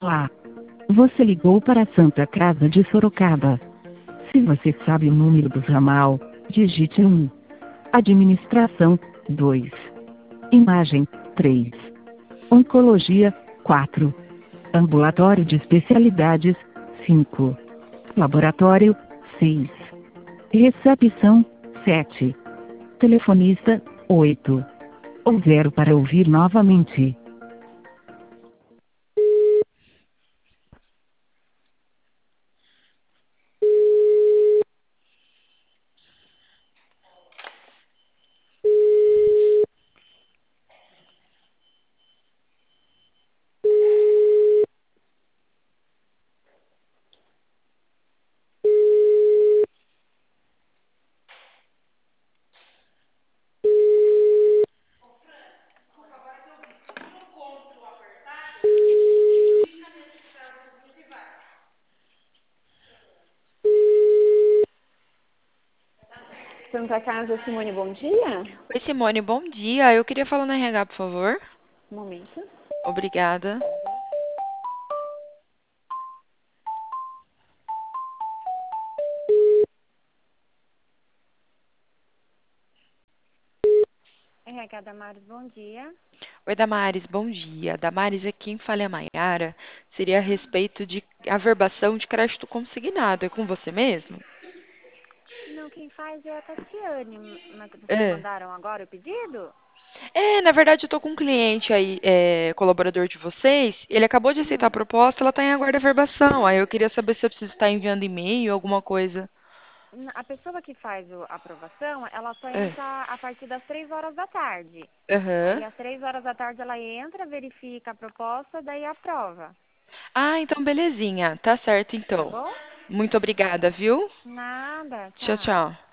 Olá. Você ligou para a Santa Casa de Sorocaba. Se você sabe o número do ramal, digite 1. Administração, 2. Imagem, 3. Oncologia, 4. Ambulatório de especialidades, 5. Laboratório, 6. Recepção, 7. Telefonista, 8. Ou 0 para ouvir novamente. Santa Casa, Simone, bom dia. Oi, Simone, bom dia. Eu queria falar na RH, por favor. Um momento. Obrigada. RH Damares, bom dia. Oi, Damares, bom dia. Damares, aqui em Falha Maiara seria a respeito de averbação de crédito consignado. É com você mesmo? Não, quem faz é a Tatiane, mas vocês É. mandaram agora o pedido? Na verdade, eu tô com um cliente aí, colaborador de vocês. Ele acabou de aceitar a Hum. proposta, ela tá em aguardo de averbação. Aí eu queria saber se eu preciso estar enviando e-mail, alguma coisa. A pessoa que faz a aprovação, ela só É. entra a partir das 3 horas da tarde. Aí Aham. às 3 horas da tarde ela entra, verifica a proposta, daí aprova. Ah, então belezinha. Tá certo, Tá então. bom? Muito obrigada, viu? Nada, Tchau, tchau. tchau.